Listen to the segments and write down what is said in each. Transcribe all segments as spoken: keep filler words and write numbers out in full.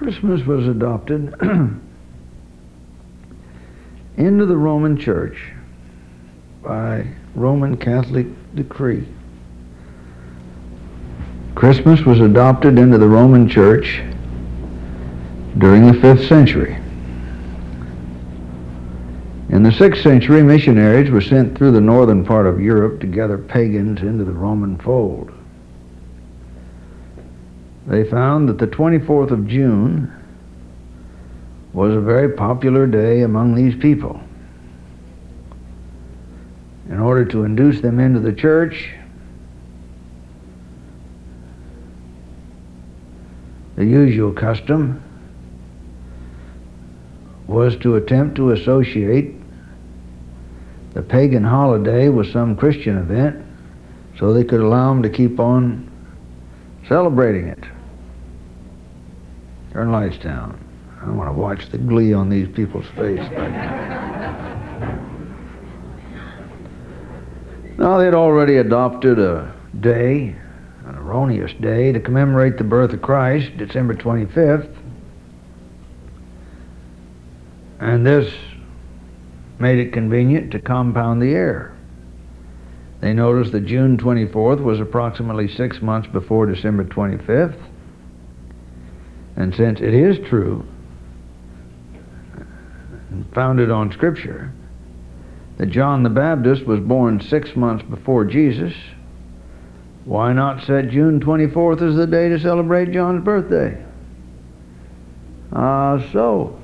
Christmas was adopted into the Roman Church by Roman Catholic decree. Christmas was adopted into the Roman Church during the fifth century. In the sixth century, missionaries were sent through the northern part of Europe to gather pagans into the Roman fold. They found that the twenty-fourth of June was a very popular day among these people. In order to induce them into the church, the usual custom was to attempt to associate the pagan holiday with some Christian event so they could allow them to keep on celebrating it. Turn lights down. I want to watch the glee on these people's faces. Now, they'd already adopted a day, an erroneous day, to commemorate the birth of Christ, December twenty-fifth. And this made it convenient to compound the error. They noticed that June twenty-fourth was approximately six months before December twenty-fifth. And since it is true, and founded on Scripture, that John the Baptist was born six months before Jesus, why not set June twenty-fourth as the day to celebrate John's birthday? Ah, uh, so.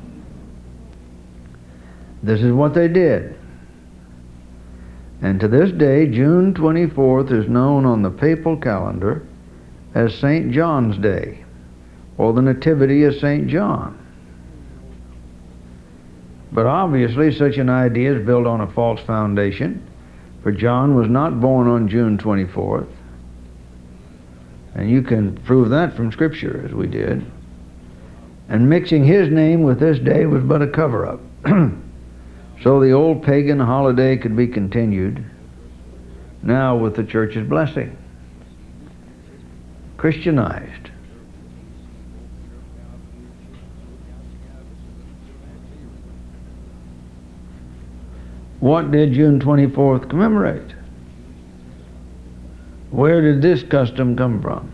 This is what they did. And to this day, June twenty-fourth is known on the papal calendar as Saint John's Day, or the Nativity of Saint John. But obviously such an idea is built on a false foundation, for John was not born on June twenty-fourth. And you can prove that from Scripture, as we did. And mixing his name with this day was but a cover-up. So the old pagan holiday could be continued, now with the church's blessing. Christianized. What did June twenty-fourth commemorate? Where did this custom come from?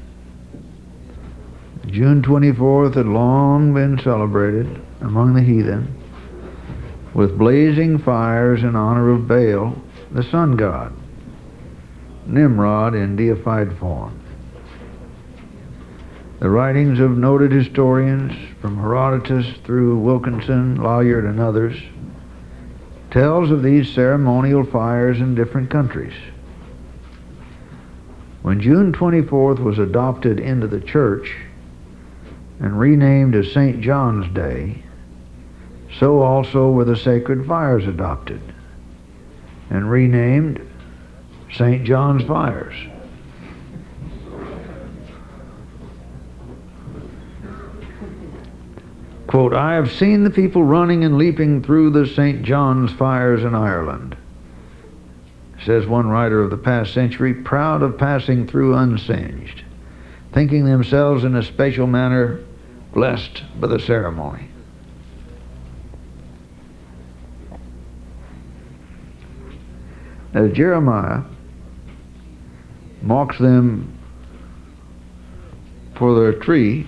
June twenty-fourth had long been celebrated among the heathen with blazing fires in honor of Baal, the sun god, Nimrod in deified form. The writings of noted historians, from Herodotus through Wilkinson, Layard, and others, tells of these ceremonial fires in different countries. When June twenty-fourth was adopted into the church and renamed as Saint John's Day, so also were the sacred fires adopted and renamed Saint John's Fires. Quote, I have seen the people running and leaping through the Saint John's fires in Ireland, says one writer of the past century, proud of passing through unsinged, thinking themselves in a special manner blessed by the ceremony. As Jeremiah mocks them for their tree,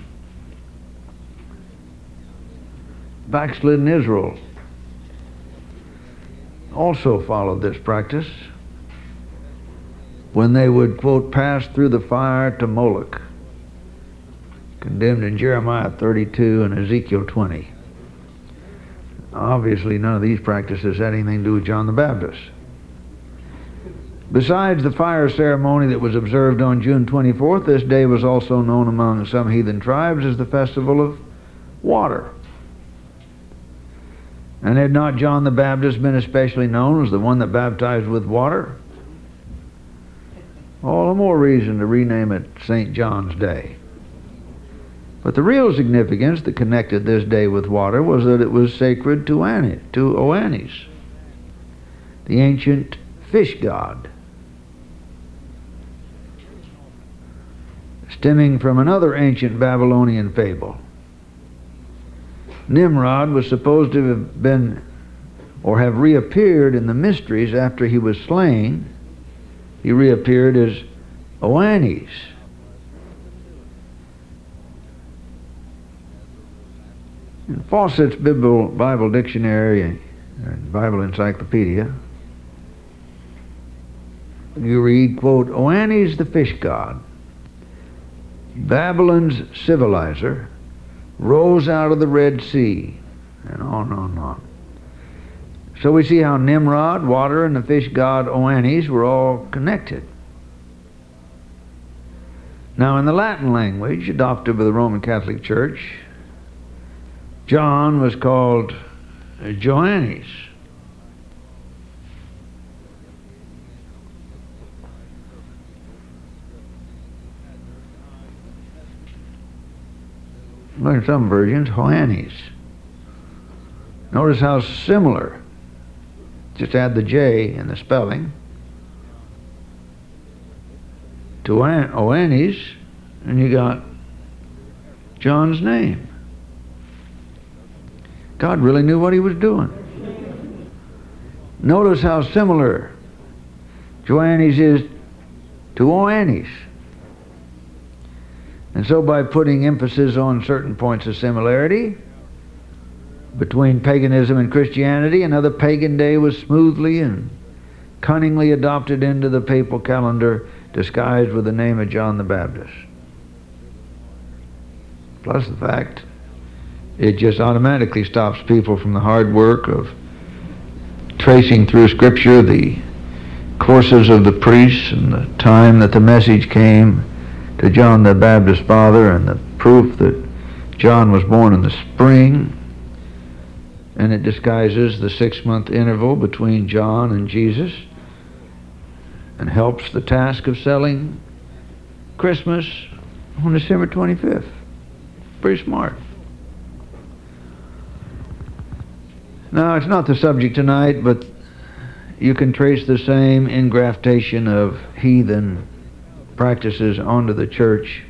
backslidden Israel also followed this practice when they would, quote, pass through the fire to Moloch, condemned in Jeremiah thirty-two and Ezekiel twenty. Obviously, none of these practices had anything to do with John the Baptist. Besides the fire ceremony that was observed on June twenty-fourth, this day was also known among some heathen tribes as the Festival of Water. And had not John the Baptist been especially known as the one that baptized with water? All the more reason to rename it Saint John's Day. But the real significance that connected this day with water was that it was sacred to Ani, to Oannes, the ancient fish god, stemming from another ancient Babylonian fable, Nimrod was supposed to have been or have reappeared in the mysteries after he was slain. He reappeared as Oannes. In Fawcett's Bible, Bible Dictionary and Bible Encyclopedia, you read, quote, Oannes the fish god, Babylon's civilizer, rose out of the Red Sea, and on and on and on. So we see how Nimrod, water, and the fish god Oannes were all connected. Now in the Latin language, adopted by the Roman Catholic Church, John was called Johannes. Look at some versions, Johannes. Notice how similar. Just add the J in the spelling to Oannes, and you got John's name. God really knew what he was doing. Notice how similar Johannes is to Oannes. And so by putting emphasis on certain points of similarity between paganism and Christianity, another pagan day was smoothly and cunningly adopted into the papal calendar, disguised with the name of John the Baptist. Plus the fact, it just automatically stops people from the hard work of tracing through Scripture the courses of the priests and the time that the message came to John the Baptist's father, and the proof that John was born in the spring. And it disguises the six-month interval between John and Jesus and helps the task of selling Christmas on December twenty-fifth. Pretty smart. Now, it's not the subject tonight, but you can trace the same ingraftation of heathen practices onto the church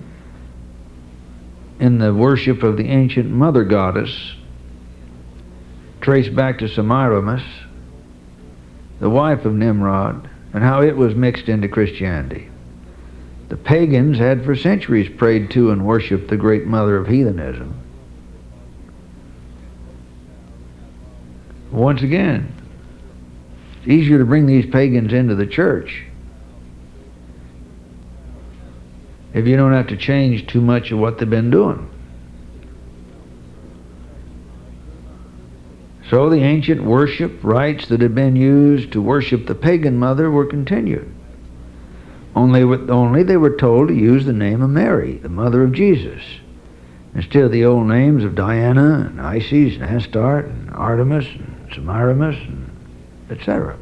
in the worship of the ancient mother goddess, traced back to Semiramis, the wife of Nimrod, and how it was mixed into Christianity. The pagans had for centuries prayed to and worshipped the great mother of heathenism. Once again, it's easier to bring these pagans into the church if you don't have to change too much of what they've been doing. So the ancient worship rites that had been used to worship the pagan mother were continued. Only, only they were told to use the name of Mary, the mother of Jesus, instead of the old names of Diana and Isis and Astarte and Artemis and Semiramis, and et cetera.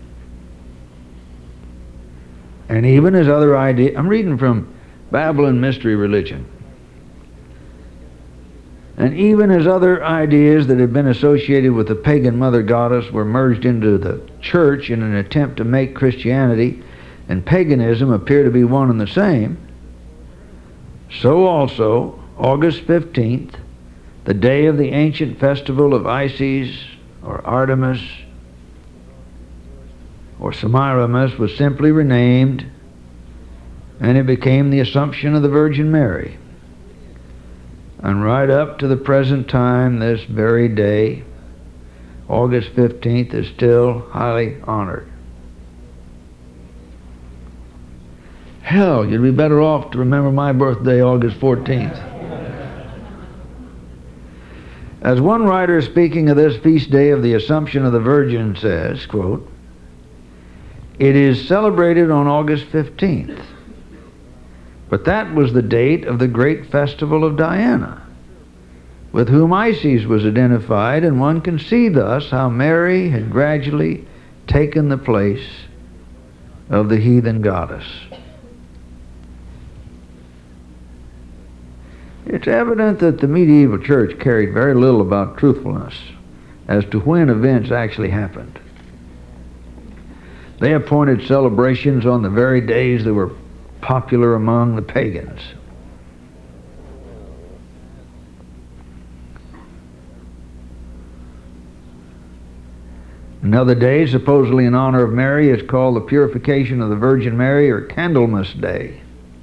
And even as other ideas, I'm reading from Babylon Mystery Religion. And even as other ideas that had been associated with the pagan mother goddess were merged into the church in an attempt to make Christianity and paganism appear to be one and the same, so also August fifteenth, the day of the ancient festival of Isis or Artemis or Semiramis, was simply renamed, and it became the Assumption of the Virgin Mary. And right up to the present time, this very day, August fifteenth, is still highly honored. Hell, you'd be better off to remember my birthday, August fourteenth. As one writer speaking of this feast day of the Assumption of the Virgin says, quote, "It is celebrated on August fifteenth. But that was the date of the great festival of Diana, with whom Isis was identified, and one can see thus how Mary had gradually taken the place of the heathen goddess." It's evident that the medieval church cared very little about truthfulness as to when events actually happened. They appointed celebrations on the very days that were popular among the pagans. Another day, supposedly in honor of Mary, is called the Purification of the Virgin Mary, or Candlemas Day,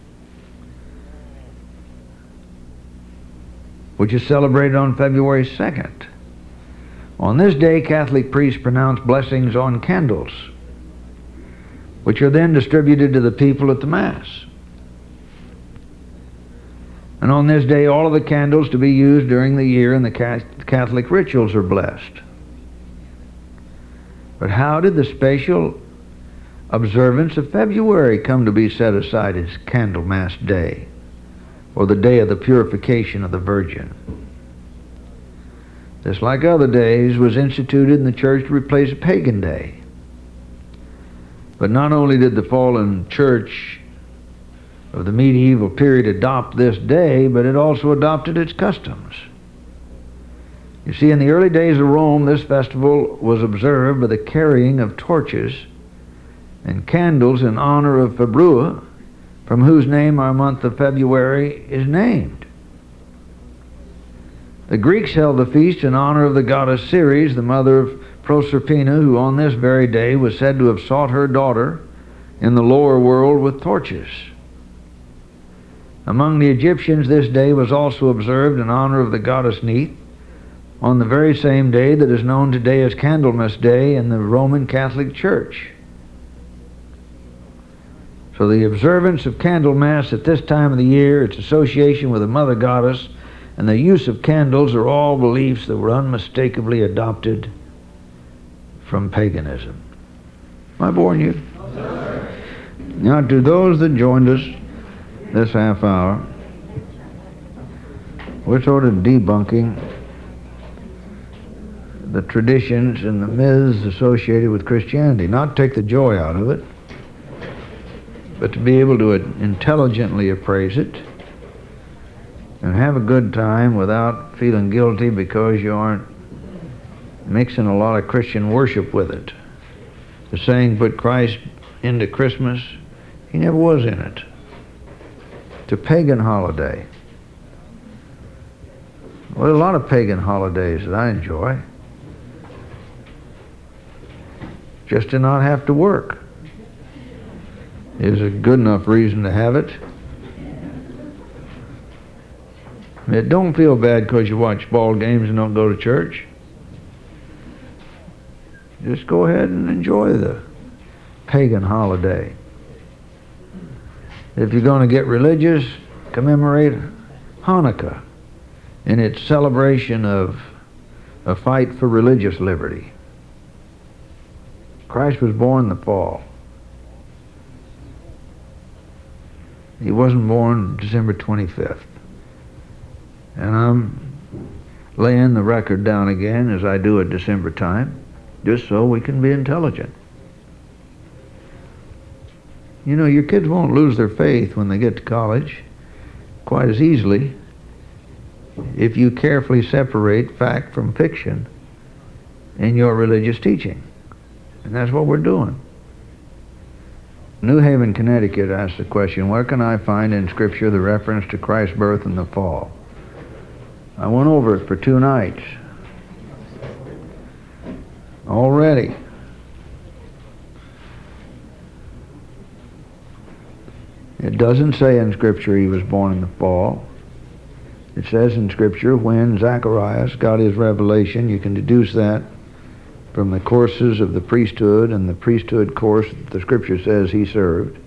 which is celebrated on February second. On this day, Catholic priests pronounce blessings on candles, which are then distributed to the people at the Mass. And on this day, all of the candles to be used during the year in the Catholic rituals are blessed. But how did the special observance of February come to be set aside as Candlemas Day, or the day of the purification of the Virgin? This, like other days, was instituted in the church to replace a pagan day. But not only did the fallen church of the medieval period adopt this day, but it also adopted its customs. You see, in the early days of Rome, this festival was observed by the carrying of torches and candles in honor of Februa, from whose name our month of February is named. The Greeks held the feast in honor of the goddess Ceres, the mother of Proserpina, who on this very day was said to have sought her daughter in the lower world with torches. Among the Egyptians, this day was also observed in honor of the goddess Neith, on the very same day that is known today as Candlemas Day in the Roman Catholic Church. So the observance of Candlemas at this time of the year, its association with the Mother Goddess, and the use of candles are all beliefs that were unmistakably adopted from paganism. Am I boring you? No, sir. Now, to those that joined us this half hour, we're sort of debunking the traditions and the myths associated with Christianity. Not take the joy out of it, but to be able to intelligently appraise it and have a good time without feeling guilty because you aren't mixing a lot of Christian worship with it. The saying, put Christ into Christmas, he never was in it. It's a pagan holiday. Well, a lot of pagan holidays that I enjoy, just to not have to work is a good enough reason to have it. I mean, don't feel bad because you watch ball games and don't go to church. Just go ahead and enjoy the pagan holiday. If you're going to get religious, commemorate Hanukkah in its celebration of a fight for religious liberty. Christ was born in the fall. He wasn't born December twenty-fifth. And I'm laying the record down again as I do at December time, just so we can be intelligent. You know, your kids won't lose their faith when they get to college quite as easily if you carefully separate fact from fiction in your religious teaching. And that's what we're doing. New Haven, Connecticut asked the question, where can I find in Scripture the reference to Christ's birth in the fall? I went over it for two nights already. It doesn't say in Scripture he was born in the fall. It says in Scripture when Zacharias got his revelation. You can deduce that from the courses of the priesthood and the priesthood course that the Scripture says he served.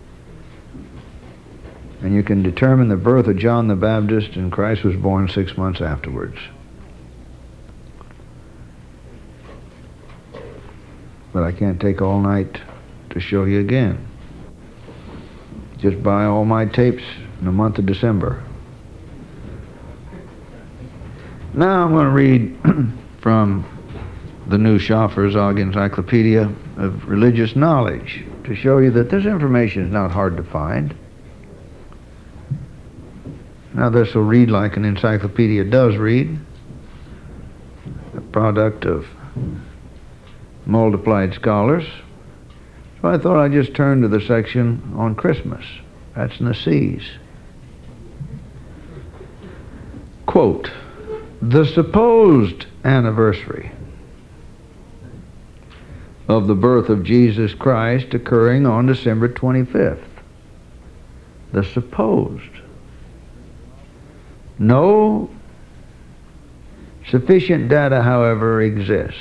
And you can determine the birth of John the Baptist, and Christ was born six months afterwards. But I can't take all night to show you again. Just buy all my tapes in the month of December. Now I'm going to read from the New Schaffhauser Encyclopedia of Religious Knowledge to show you that this information is not hard to find. Now this will read like an encyclopedia does read, a product of multiplied scholars. So I thought I'd just turn to the section on Christmas. That's in the C's. Quote, the supposed anniversary of the birth of Jesus Christ occurring on December twenty-fifth. The supposed. No sufficient data, however, exists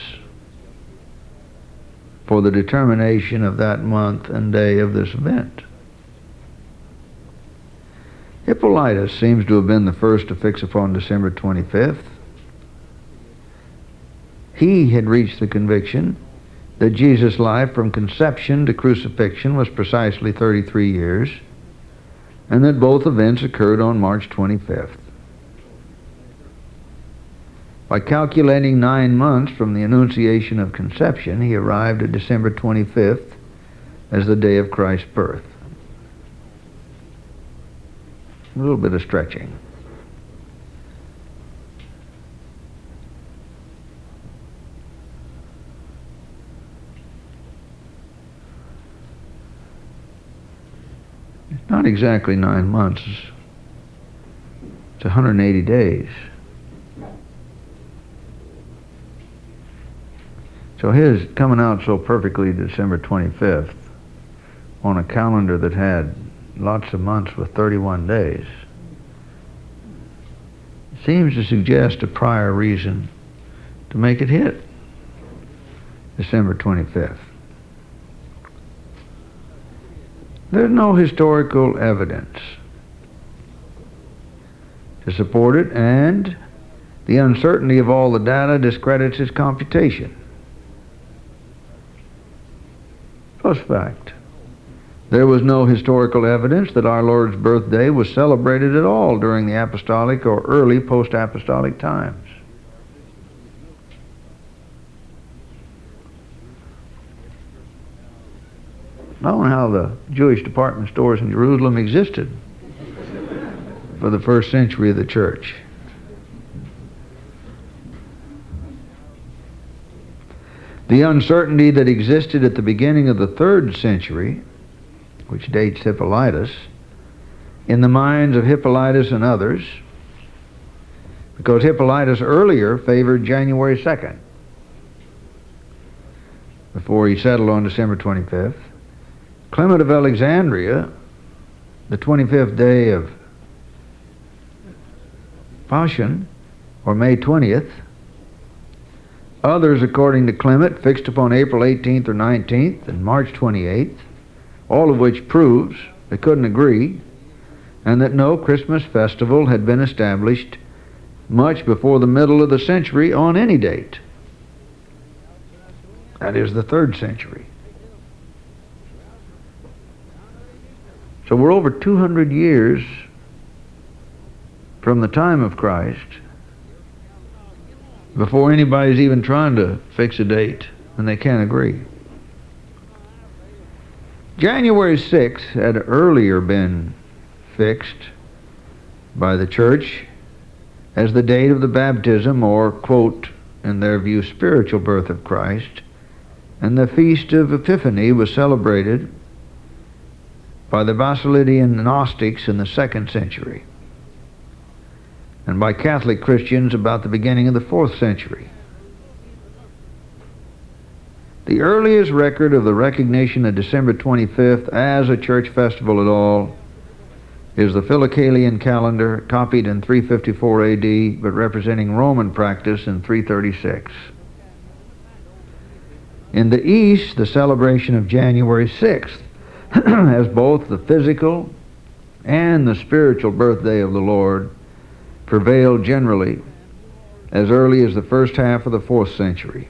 for the determination of that month and day of this event. Hippolytus seems to have been the first to fix upon December twenty-fifth. He had reached the conviction that Jesus' life from conception to crucifixion was precisely thirty-three years, and that both events occurred on March twenty-fifth. By calculating nine months from the Annunciation of conception, he arrived at December twenty-fifth as the day of Christ's birth. A little bit of stretching. It's not exactly nine months. It's one hundred eighty days. So his coming out so perfectly December twenty-fifth on a calendar that had lots of months with thirty-one days seems to suggest a prior reason to make it hit December twenty-fifth. There's no historical evidence to support it, and the uncertainty of all the data discredits its computation. Plus fact. There was no historical evidence that our Lord's birthday was celebrated at all during the apostolic or early post-apostolic times. I don't know how the Jewish department stores in Jerusalem existed for the first century of the church. The uncertainty that existed at the beginning of the third century, which dates Hippolytus, in the minds of Hippolytus and others, because Hippolytus earlier favored January second, before he settled on December twenty-fifth. Clement of Alexandria, the twenty-fifth day of Paschen, or May twentieth. Others, according to Clement, fixed upon April eighteenth or nineteenth and March twenty-eighth, all of which proves they couldn't agree, and that no Christmas festival had been established much before the middle of the century on any date. That is the third century. So we're over two hundred years from the time of Christ before anybody's even trying to fix a date, and they can't agree. January sixth had earlier been fixed by the church as the date of the baptism, or, quote, in their view, spiritual birth of Christ, and the feast of Epiphany was celebrated by the Basilidian Gnostics in the second century, and by Catholic Christians about the beginning of the fourth century. The earliest record of the recognition of December twenty-fifth as a church festival at all is the Philocalian calendar, copied in three fifty-four A D, but representing Roman practice in three thirty-six. In the East, the celebration of January sixth as both the physical and the spiritual birthday of the Lord prevailed generally as early as the first half of the fourth century.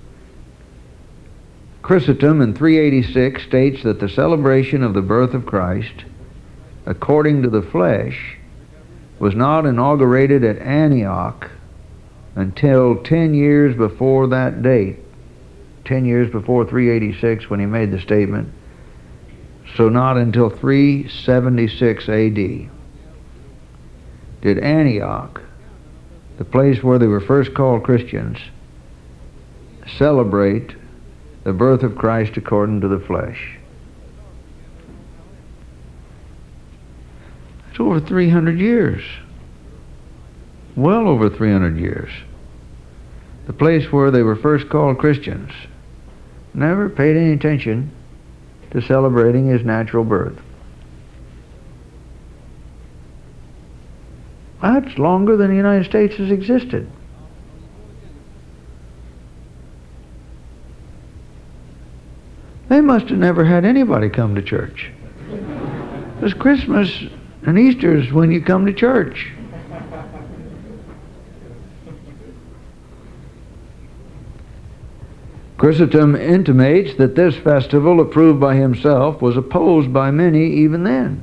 Chrysostom in three eighty-six states that the celebration of the birth of Christ, according to the flesh, was not inaugurated at Antioch until ten years before that date, ten years before three eighty-six when he made the statement, so not until three seventy-six A D did Antioch, the place where they were first called Christians, celebrate the birth of Christ according to the flesh. It's over three hundred years. Well over three hundred years. The place where they were first called Christians never paid any attention to celebrating his natural birth. That's longer than the United States has existed. They must have never had anybody come to church. Because Christmas and Easter is when you come to church. Chrysostom intimates that this festival, approved by himself, was opposed by many even then.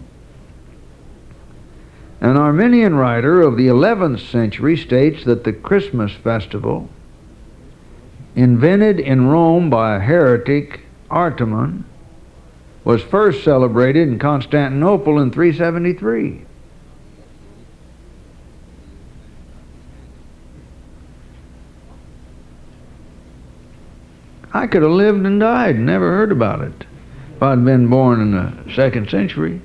An Arminian writer of the eleventh century states that the Christmas festival, invented in Rome by a heretic, Artemon, was first celebrated in Constantinople in three seventy-three. I could have lived and died and never heard about it if I'd been born in the second century.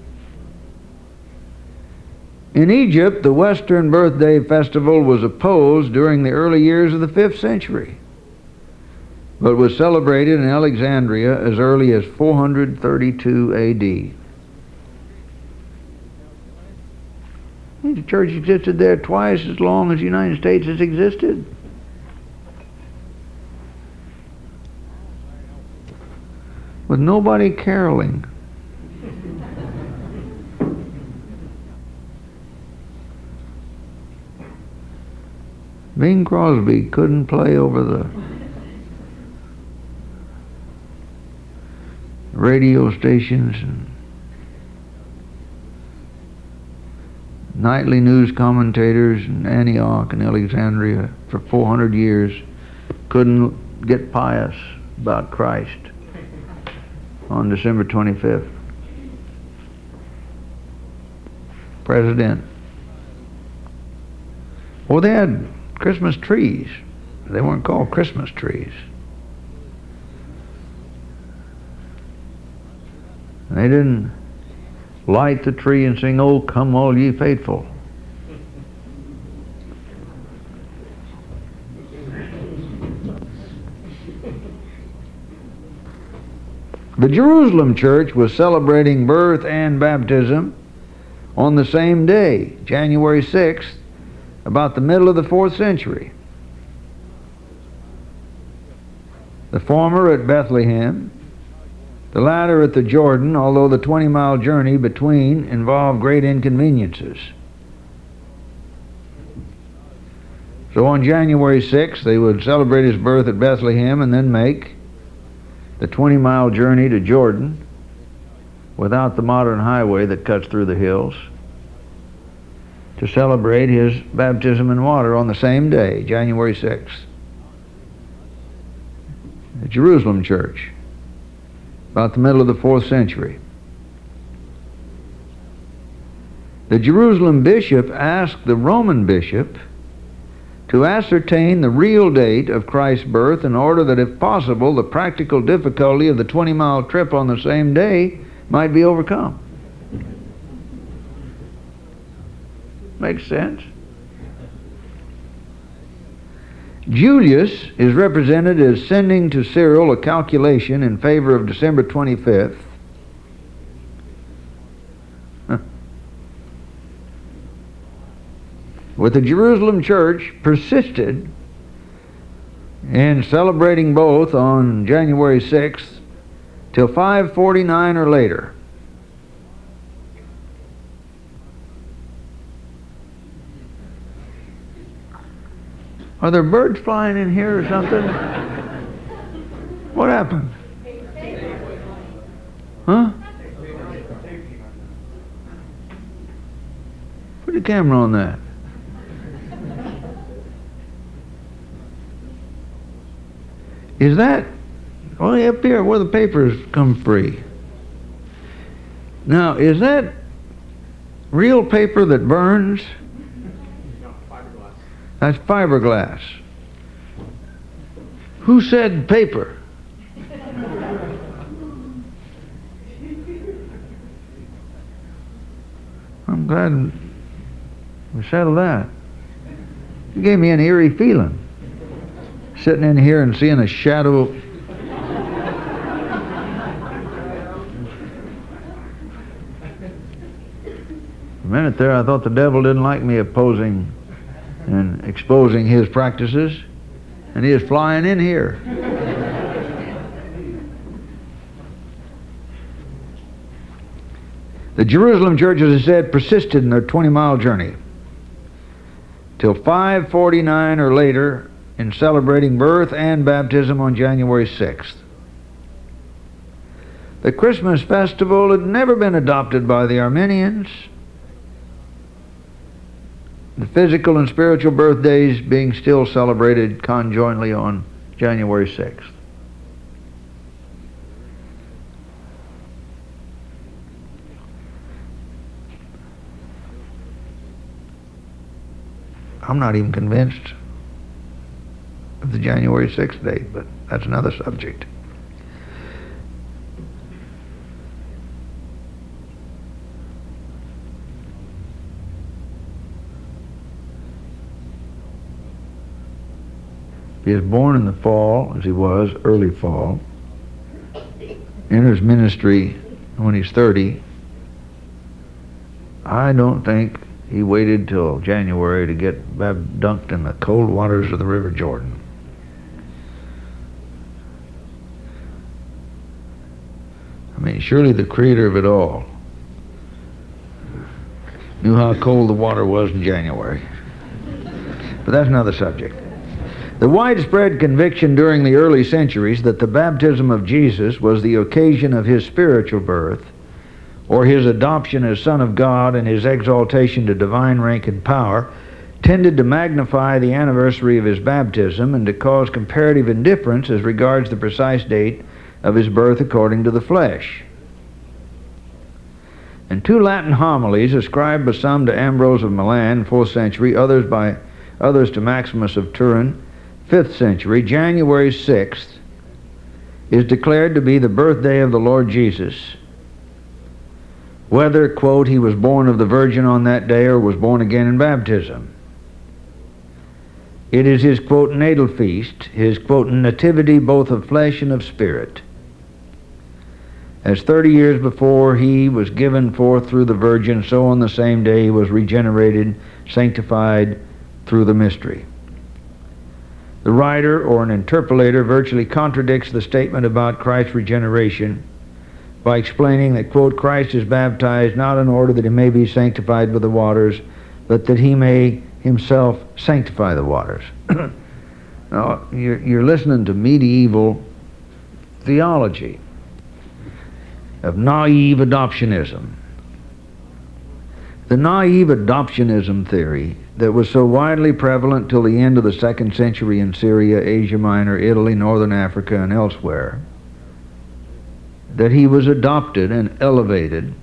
In Egypt, the Western birthday festival was opposed during the early years of the fifth century, but was celebrated in Alexandria as early as four hundred thirty-two A D. The church existed there twice as long as the United States has existed. With nobody caroling. Bing Crosby couldn't play over the radio stations and nightly news commentators in Antioch and Alexandria for four hundred years. Couldn't get pious about Christ on December twenty-fifth. President. Well, they had Christmas trees. They weren't called Christmas trees. They didn't light the tree and sing, "Oh, come all ye faithful." The Jerusalem church was celebrating birth and baptism on the same day, January sixth, about the middle of the fourth century. The former at Bethlehem, the latter at the Jordan, although the twenty-mile journey between involved great inconveniences. So on January sixth, they would celebrate his birth at Bethlehem and then make the twenty-mile journey to Jordan without the modern highway that cuts through the hills to celebrate his baptism in water on the same day, January sixth. The Jerusalem church, about the middle of the fourth century. The Jerusalem bishop asked the Roman bishop to ascertain the real date of Christ's birth in order that, if possible, the practical difficulty of the twenty-mile trip on the same day might be overcome. Makes sense? Julius is represented as sending to Cyril a calculation in favor of December twenty-fifth. Huh. But the Jerusalem church persisted in celebrating both on January sixth till five forty-nine or later. Are there birds flying in here or something? What happened? Huh? Put the camera on that. Is that, well, up here where the papers come free. Now, is that real paper that burns? That's fiberglass. Who said paper? I'm glad we settled that. It gave me an eerie feeling, sitting in here and seeing a shadow minute there, I thought the devil didn't like me opposing and exposing his practices, and he is flying in here. The Jerusalem church, as I said, persisted in their twenty-mile journey till five forty-nine or later in celebrating birth and baptism on January sixth. The Christmas festival had never been adopted by the Arminians, the physical and spiritual birthdays being still celebrated conjointly on January sixth. I'm not even convinced of the January sixth date, but that's another subject. He is born in the fall, as he was, early fall, enters ministry when he's thirty. I don't think he waited till January to get dunked in the cold waters of the River Jordan. I mean, surely the creator of it all knew how cold the water was in January. But that's another subject. The widespread conviction during the early centuries that the baptism of Jesus was the occasion of his spiritual birth, or his adoption as Son of God and his exaltation to divine rank and power, tended to magnify the anniversary of his baptism and to cause comparative indifference as regards the precise date of his birth according to the flesh. And two Latin homilies ascribed by some to Ambrose of Milan, fourth century, others by others to Maximus of Turin, fifth century, January sixth, is declared to be the birthday of the Lord Jesus. Whether, quote, he was born of the Virgin on that day or was born again in baptism. It is his, quote, natal feast, his, quote, nativity both of flesh and of spirit. As thirty years before he was given forth through the Virgin, so on the same day he was regenerated, sanctified through the mystery. The writer or an interpolator virtually contradicts the statement about Christ's regeneration by explaining that, quote, Christ is baptized not in order that he may be sanctified with the waters, but that he may himself sanctify the waters. Now, you're, you're listening to medieval theology of naive adoptionism. The naive adoptionism theory that was so widely prevalent till the end of the second century in Syria, Asia Minor, Italy, Northern Africa, and elsewhere, that he was adopted and elevated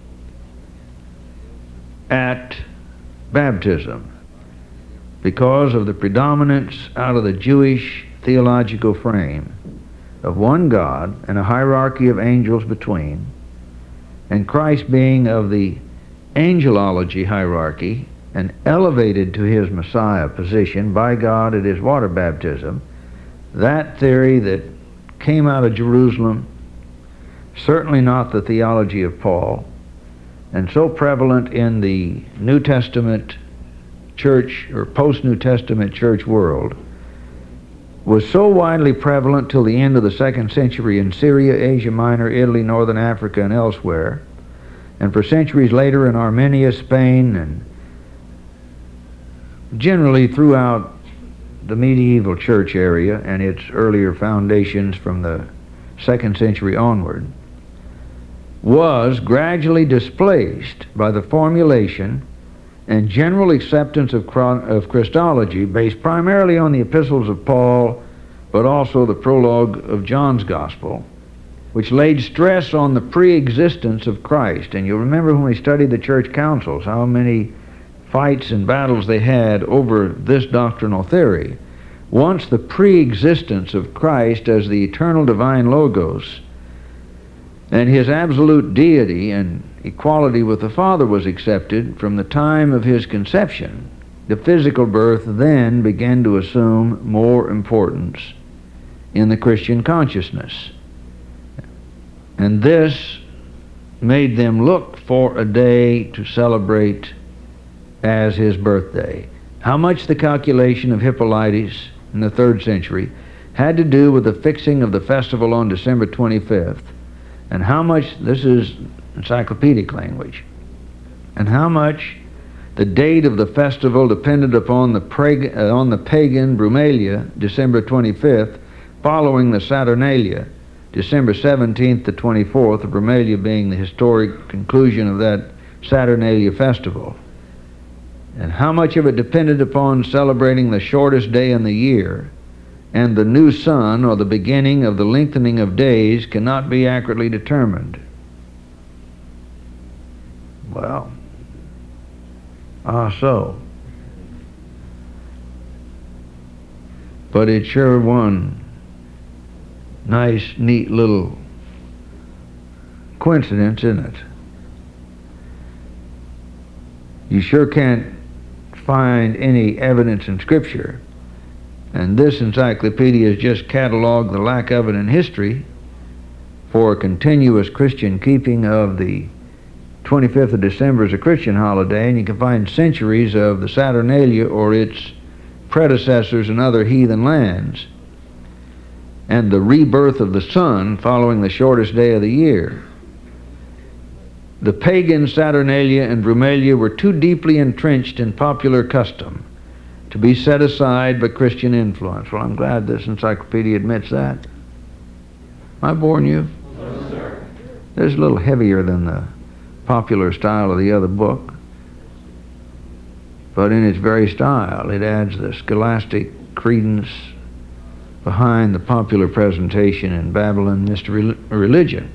at baptism because of the predominance out of the Jewish theological frame of one God and a hierarchy of angels between, and Christ being of the angelology hierarchy and elevated to his Messiah position by God at his water baptism. That theory that came out of Jerusalem, certainly not the theology of Paul, and so prevalent in the New Testament church or post-New Testament church world, was so widely prevalent till the end of the second century in Syria, Asia Minor, Italy, Northern Africa, and elsewhere, and for centuries later in Armenia, Spain, and generally throughout the medieval church area and its earlier foundations from the second century onward, was gradually displaced by the formulation and general acceptance of, of Christology based primarily on the epistles of Paul, but also the prologue of John's Gospel, which laid stress on the pre-existence of Christ. And you'll remember when we studied the church councils, how many fights and battles they had over this doctrinal theory. Once the pre-existence of Christ as the eternal divine Logos and his absolute deity and equality with the Father was accepted from the time of his conception, the physical birth then began to assume more importance in the Christian consciousness. And this made them look for a day to celebrate as his birthday. How much the calculation of Hippolytus in the third century had to do with the fixing of the festival on December twenty-fifth, and how much, this is encyclopedic language, and how much the date of the festival depended upon the, preg- uh, on the pagan Brumalia, December twenty-fifth, following the Saturnalia, December seventeenth to twenty-fourth, the Brumalia being the historic conclusion of that Saturnalia festival. And how much of it depended upon celebrating the shortest day in the year, and the new sun, or the beginning of the lengthening of days, cannot be accurately determined. Well, ah, so. But it's sure one nice, neat little coincidence, isn't it? You sure can't find any evidence in Scripture, and this encyclopedia has just cataloged the lack of it in history for a continuous Christian keeping of the twenty-fifth of December as a Christian holiday, and you can find centuries of the Saturnalia or its predecessors in other heathen lands, and the rebirth of the sun following the shortest day of the year. The pagan Saturnalia and Brumalia were too deeply entrenched in popular custom to be set aside by Christian influence. Well, I'm glad this encyclopedia admits that. Am I boring you? No, sir. This is a little heavier than the popular style of the other book, but in its very style it adds the scholastic credence behind the popular presentation in Babylon mystery religion.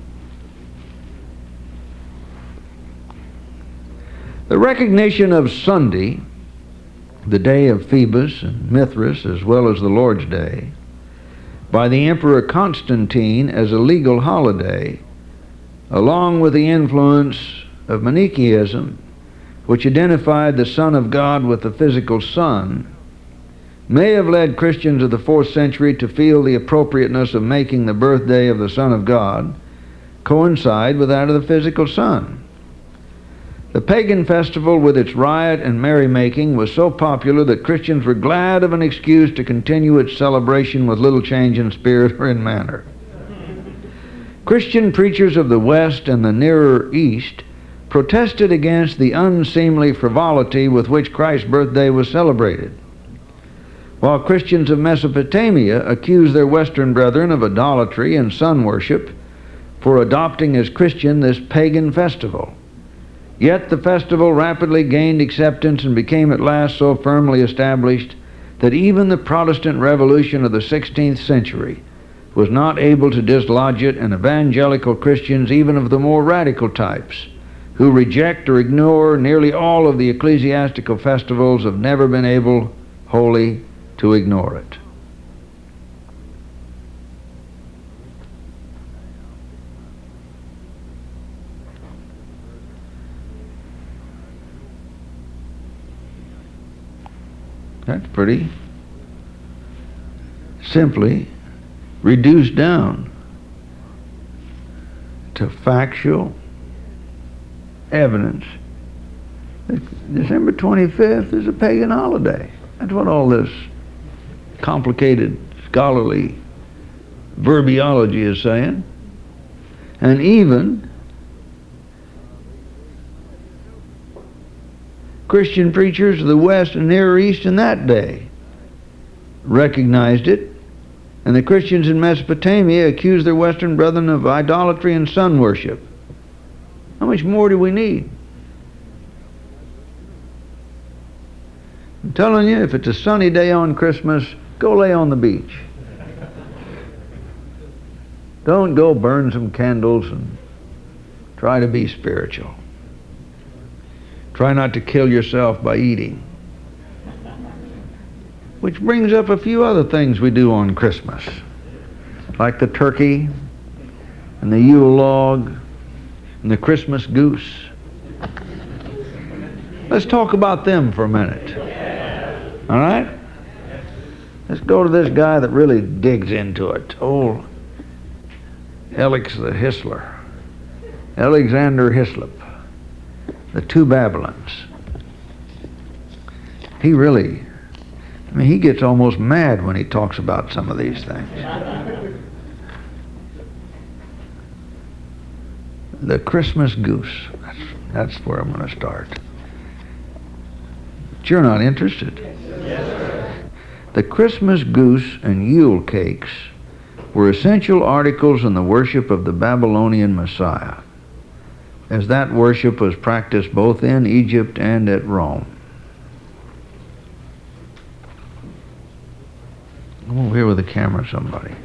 The recognition of Sunday, the day of Phoebus and Mithras, as well as the Lord's Day, by the Emperor Constantine as a legal holiday, along with the influence of Manichaeism, which identified the Son of God with the physical sun, may have led Christians of the fourth century to feel the appropriateness of making the birthday of the Son of God coincide with that of the physical sun. The pagan festival, with its riot and merrymaking, was so popular that Christians were glad of an excuse to continue its celebration with little change in spirit or in manner. Christian preachers of the West and the Nearer East protested against the unseemly frivolity with which Christ's birthday was celebrated, while Christians of Mesopotamia accused their Western brethren of idolatry and sun worship for adopting as Christian this pagan festival. Yet the festival rapidly gained acceptance and became at last so firmly established that even the Protestant Revolution of the sixteenth century was not able to dislodge it, and evangelical Christians, even of the more radical types, who reject or ignore nearly all of the ecclesiastical festivals, have never been able wholly to ignore it. That's pretty simply reduced down to factual evidence that December twenty-fifth is a pagan holiday. That's what all this complicated scholarly verbiology is saying. And even Christian preachers of the West and Near East in that day recognized it, and the Christians in Mesopotamia accused their Western brethren of idolatry and sun worship. How much more do we need? I'm telling you, if it's a sunny day on Christmas, go lay on the beach. Don't go burn some candles and try to be spiritual. Try not to kill yourself by eating. Which brings up a few other things we do on Christmas, like the turkey and the Yule log and the Christmas goose. Let's talk about them for a minute. All right? Let's go to this guy that really digs into it. Old Alex the Histler. Alexander Hislop. the two Babylons. He really, I mean, he gets almost mad when he talks about some of these things. The Christmas goose. That's, that's where I'm going to start. But you're not interested. Yes, sir. The Christmas goose and Yule cakes were essential articles in the worship of the Babylonian Messiah, as that worship was practiced both in Egypt and at Rome. Come over here with the camera, somebody.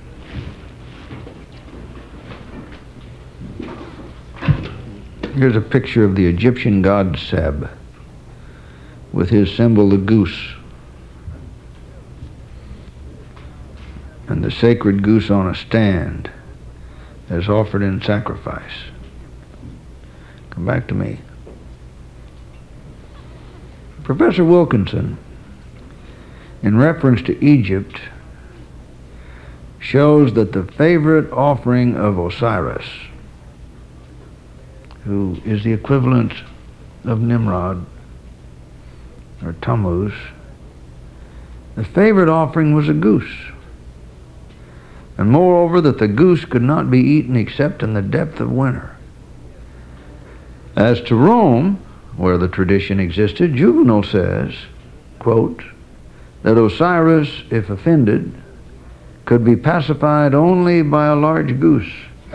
Here's a picture of the Egyptian god Seb with his symbol, the goose, and the sacred goose on a stand as offered in sacrifice. Come back to me. Professor Wilkinson, in reference to Egypt, shows that the favorite offering of Osiris, who is the equivalent of Nimrod or Tammuz, the favorite offering was a goose. And moreover, that the goose could not be eaten except in the depth of winter. As to Rome, where the tradition existed, Juvenal says, quote, that Osiris, if offended, could be pacified only by a large goose.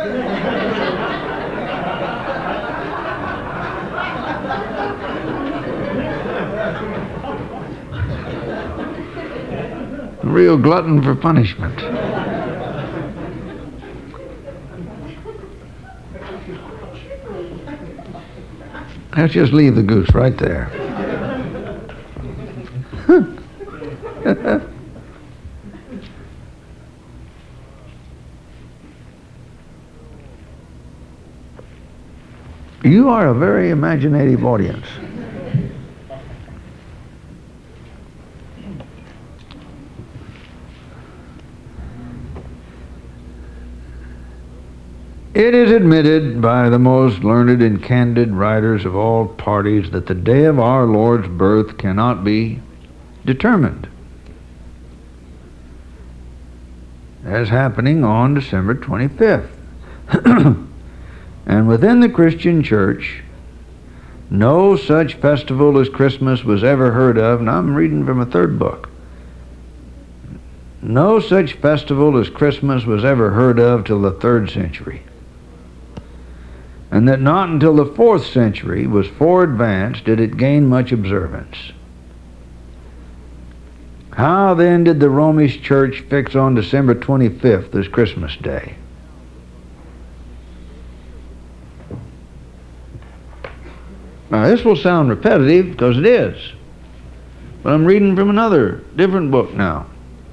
A real glutton for punishment. Let's just leave the goose right there. You are a very imaginative audience. It is admitted by the most learned and candid writers of all parties that the day of our Lord's birth cannot be determined as happening on December twenty-fifth. And within the Christian church, no such festival as Christmas was ever heard of, and I'm reading from a third book. No such festival as Christmas was ever heard of till the third century. And that not until the fourth century was far advanced did it gain much observance. How then did the Romish Church fix on December twenty-fifth as Christmas Day? Now this will sound repetitive, because it is. But I'm reading from another, different book now.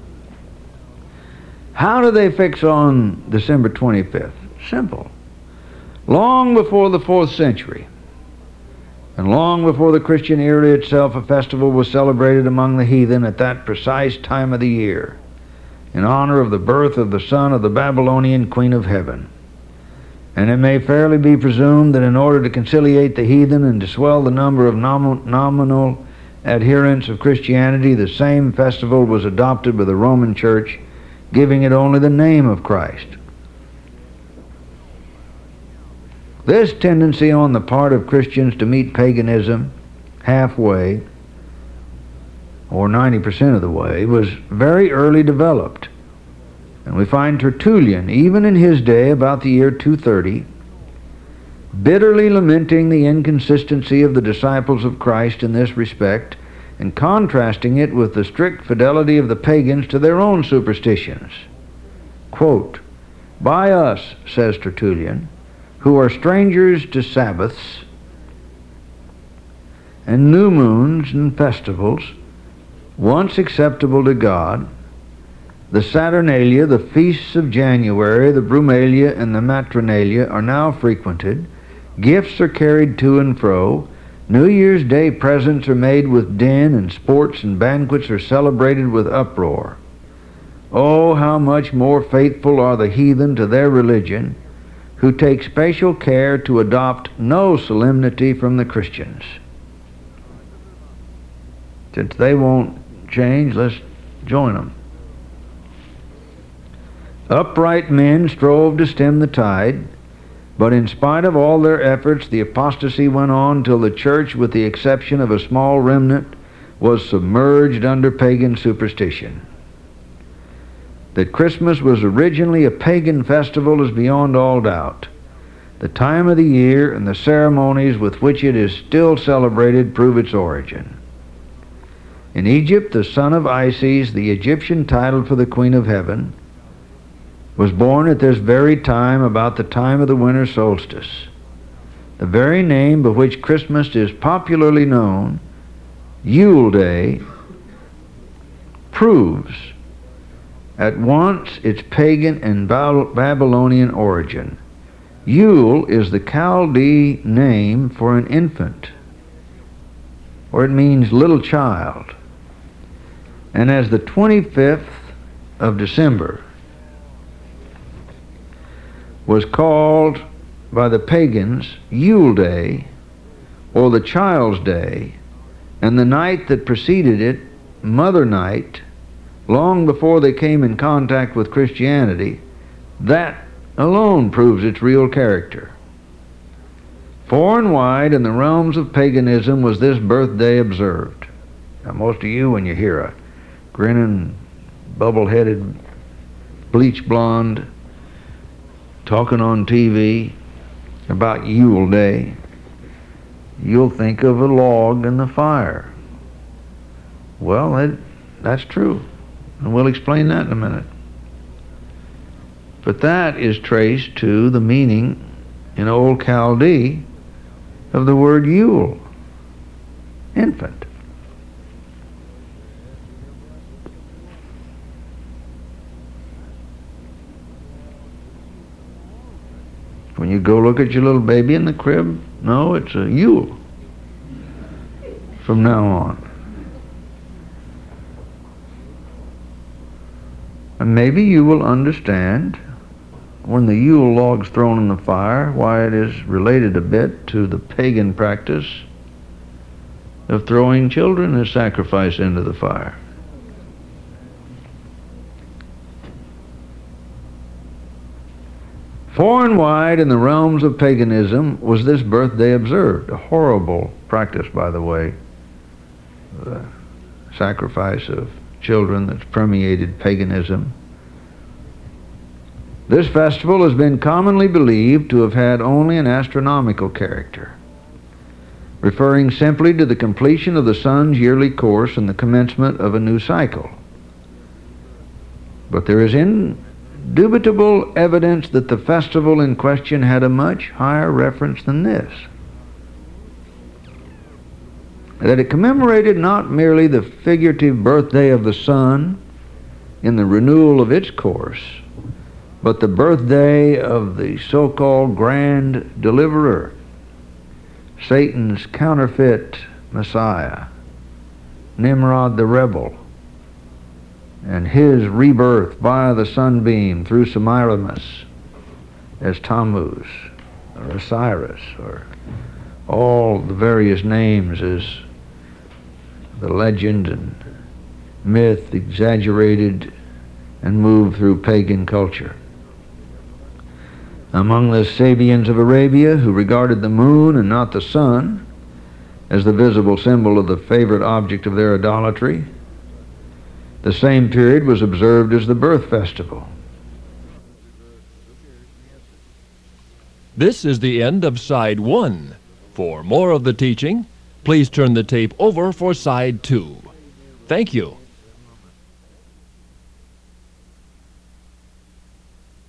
How do they fix on December twenty-fifth? Simple. Long before the fourth century, and long before the Christian era itself, a festival was celebrated among the heathen at that precise time of the year, in honor of the birth of the son of the Babylonian Queen of Heaven. And it may fairly be presumed that in order to conciliate the heathen and to swell the number of nom- nominal adherents of Christianity, the same festival was adopted by the Roman Church, giving it only the name of Christ. This tendency on the part of Christians to meet paganism halfway, or ninety percent of the way, was very early developed. And we find Tertullian, even in his day, about the year two thirty, bitterly lamenting the inconsistency of the disciples of Christ in this respect, and contrasting it with the strict fidelity of the pagans to their own superstitions. Quote, "By us," says Tertullian, "who are strangers to Sabbaths and new moons and festivals, once acceptable to God, the Saturnalia, the feasts of January, the Brumalia, and the Matronalia are now frequented, gifts are carried to and fro, New Year's Day presents are made with din, and sports and banquets are celebrated with uproar. Oh, how much more faithful are the heathen to their religion, who take special care to adopt no solemnity from the Christians. Since they won't change, let's join them. Upright men strove to stem the tide, but in spite of all their efforts, the apostasy went on till the church, with the exception of a small remnant, was submerged under pagan superstition. That Christmas was originally a pagan festival is beyond all doubt. The time of the year and the ceremonies with which it is still celebrated prove its origin. In Egypt, the son of Isis, the Egyptian title for the Queen of Heaven, was born at this very time, about the time of the winter solstice. The very name by which Christmas is popularly known, Yule Day, proves at once its pagan and Babylonian origin. Yule is the Chaldee name for an infant, or it means little child. And as the twenty-fifth of December was called by the pagans Yule Day, or the Child's Day, and the night that preceded it, Mother Night, long before they came in contact with Christianity, that alone proves its real character. Far and wide in the realms of paganism was this birthday observed. Now most of you, when you hear a grinning, bubble-headed, bleach blonde talking on T V about Yule Day, you'll think of a log in the fire. Well, that, that's true, and we'll explain that in a minute. But that is traced to the meaning in Old Chaldee of the word Yule, infant. When you go look at your little baby in the crib, no, it's a Yule from now on. And maybe you will understand, when the Yule log's thrown in the fire, why it is related a bit to the pagan practice of throwing children as sacrifice into the fire. Far and wide in the realms of paganism was this birthday observed, a horrible practice, by the way, the sacrifice of children that's permeated paganism. This festival has been commonly believed to have had only an astronomical character, referring simply to the completion of the sun's yearly course and the commencement of a new cycle. But there is indubitable evidence that the festival in question had a much higher reference than this. That it commemorated not merely the figurative birthday of the sun in the renewal of its course, but the birthday of the so-called grand deliverer, Satan's counterfeit Messiah, Nimrod the rebel, and his rebirth via the sunbeam through Semiramis as Tammuz, or Osiris, or all the various names as the legend and myth exaggerated and moved through pagan culture. Among the Sabians of Arabia, who regarded the moon and not the sun as the visible symbol of the favorite object of their idolatry, the same period was observed as the birth festival. This is the end of side one. For more of the teaching, please turn the tape over for side two. Thank you.